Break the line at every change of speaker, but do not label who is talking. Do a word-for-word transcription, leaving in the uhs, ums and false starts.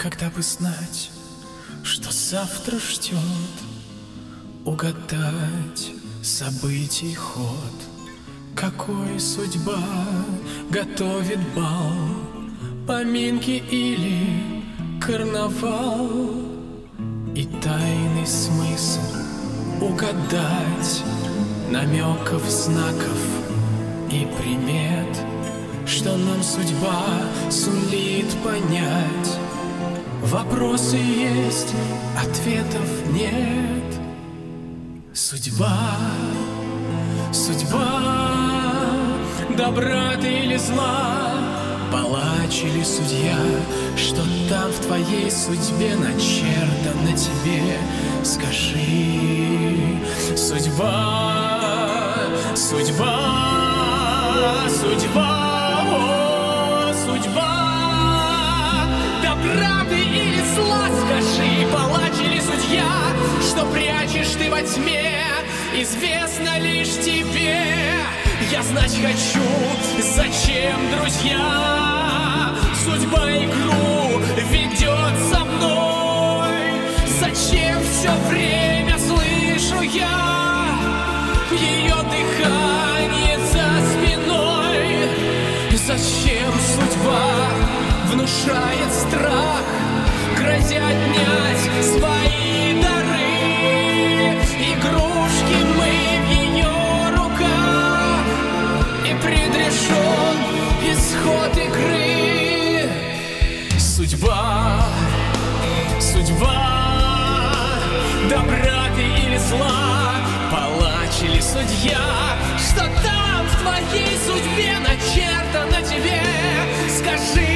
Когда бы знать, что завтра ждет, угадать событий ход, какой судьба готовит бал, поминки или карнавал, и тайный смысл угадать намеков, знаков и примет, что нам судьба сулит понять. Вопросы есть, ответов нет. Судьба, судьба, добра ты или зла, палач или судья, что там в твоей судьбе начертано тебе, скажи. Судьба, судьба, судьба, о, судьба, добра ты или зла, скажи, палач или судья, что прячешь ты во тьме, известно лишь тебе. Я знать хочу, зачем, друзья, судьба игру ведет со мной. Зачем все время слышу я ее дыхание за спиной? Зачем судьба внушает страх, грозя отнять свои дары? Игрушки мы в ее руках, и предрешен исход игры. Судьба, судьба, добра ты или зла, палач или судья, что там в твоей судьбе начертано тебе, скажи.